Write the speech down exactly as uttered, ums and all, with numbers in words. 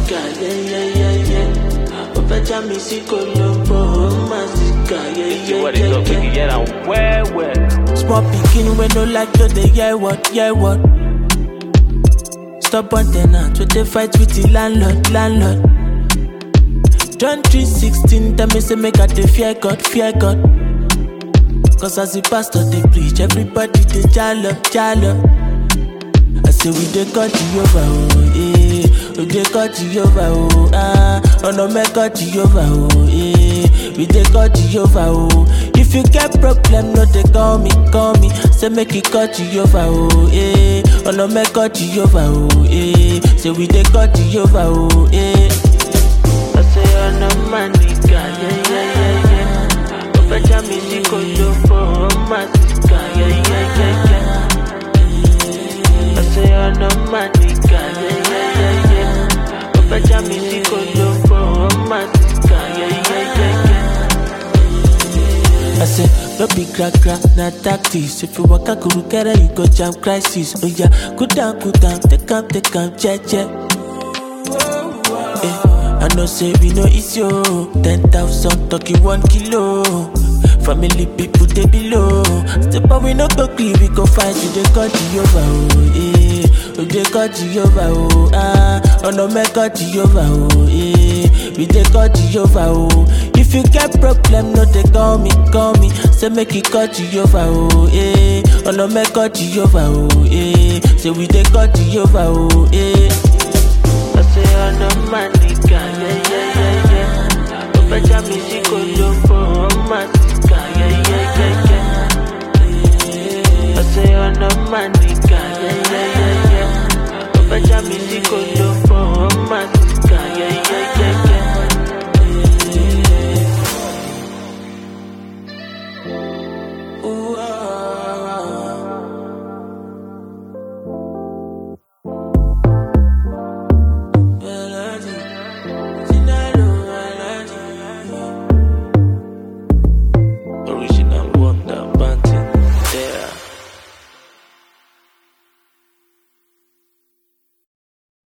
manica, yeah, yeah, yeah, yeah. Opecha mi si colombo, manica, yeah, yeah, yeah, yeah. Where, where? Small pikin we no like to dey hear what, hear what. Stop on tenant, we dey fight with the landlord, landlord. John three sixteen, tell me say make I dey fear God, fear God. Cause as the pastor dey preach, everybody dey jalo, jalo. I say we dey cut Jehovah, oh, eh. We dey cut Jehovah, oh, ah. Oh no, me cut Jehovah, oh, eh. We dey cut Jehovah, oh. If you get problem, no dey call me, call me. Say make you cut Jehovah, oh, eh. Oh no, me cut Jehovah, oh, eh. Say we dey cut Jehovah, oh, eh. I say oh no, manica, yeah, yeah, yeah, yeah. Opecha mi si colombo, manica, yeah, yeah, yeah, yeah. I say oh no, manica, yeah, yeah, yeah, yeah. Opecha mi si colombo, manica, yeah, yeah, yeah, yeah. I say no be crack crack, na tactics. If you walk a kuru kere, you go jam crisis. Oh yeah, cool down, cool down, take am, take am, che che. I know say we no easy, oh. Ten thousand talking one kilo. Family people they below. Step up, we no go clean, we go fight. You they cut Jehovah, oh, eh. We they cut Jehovah, oh, ah. Oh no, me cut Jehovah, oh, eh. We they cut Jehovah, oh. If you get problem, no they call me, call me. Say make you cut Jehovah, oh, eh. Oh no, me cut Jehovah, oh, eh. Say we they cut Jehovah, oh, eh. I say oh no, manica, yeah, yeah, yeah, yeah. Opecha mi si colombo, manica, yeah, yeah, yeah, yeah. I say oh no, manica, yeah, yeah, yeah, yeah. Opecha mi si colombo, manica, yeah, yeah, yeah, yeah.